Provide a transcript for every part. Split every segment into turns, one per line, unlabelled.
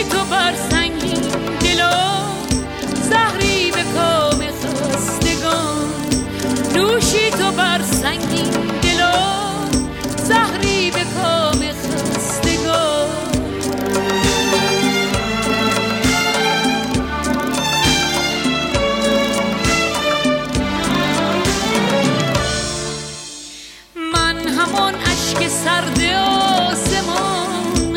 نوشی تو بر سنگین دلا، زهری به کام خستگان. نوشی تو بر سنگین دلا، زهری به کام خستگان. من همان اشک سرد آسمان،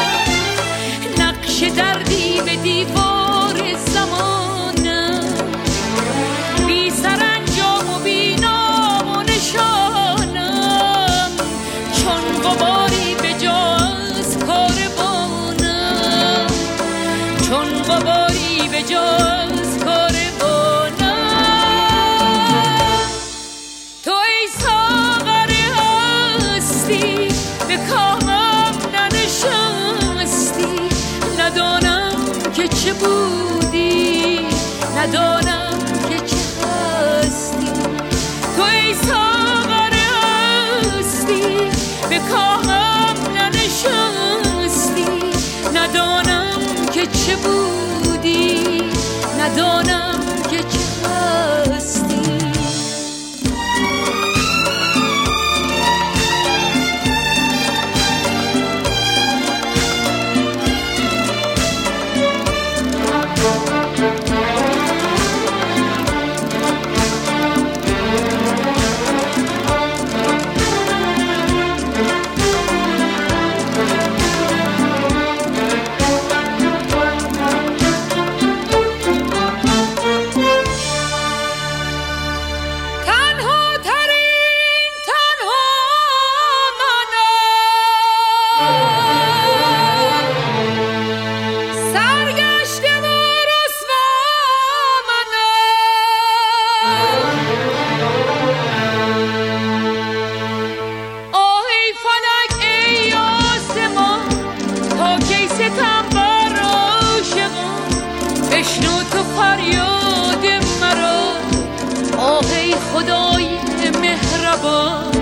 نقش دردی به دیوار زمان. بی سرانجام و بی نام و نشانم، چون غباری به جا از کاروانم. چون غباری به جا از کاروانم. تو ای ساغر هستی به کامم ننشستی. ندانم که چه بودی، ندانم که چه هستی. تو ای ساغر هستی به کامم ننشستی. ندانم که چه بودی، ندانم که چه هستی. بشنو تو فریاد مرا، آه ای خدای مهربان.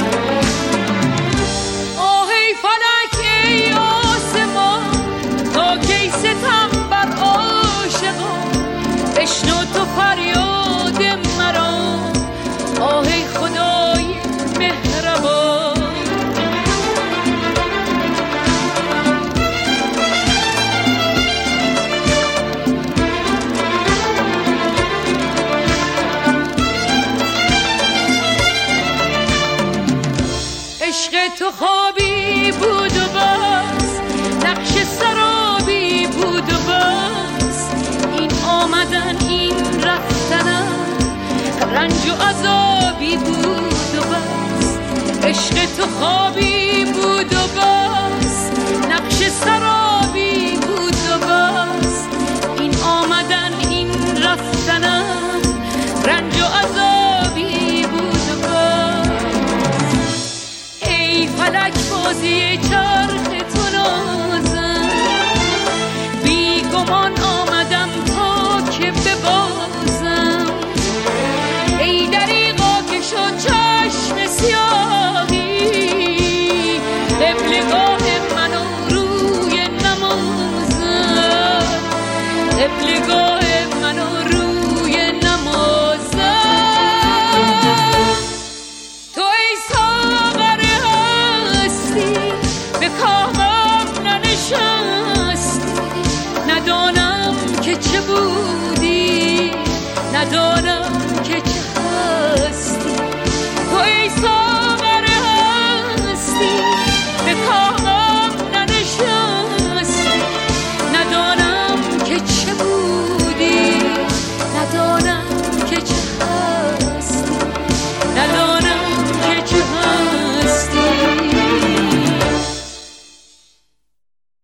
آه ای فلک ای آسمان، تا کی ستم بر عاشقان. بشنو تو فریاد مرا، آه ای خدای مهربان. عشق تو خوابی بود و بس، نقش سرابی بود و بس. این آمدن این رفتنم، رنج و عذابی بود و بس. عشق تو خوابی بود و بس، نقش سرابی بود و بس. این آمدن این رفتنم، رنج و عذابی بود و بس. ای فلک بازی چرخ تو نازم، بی گمان آمدم تا که ببازم. ای دریغا که شد چشم سیاهی، قبلگاه من و روی نمازم. قبلگاه من و روی نمازم. تو ای ساغر هستی به کامم ننشستی.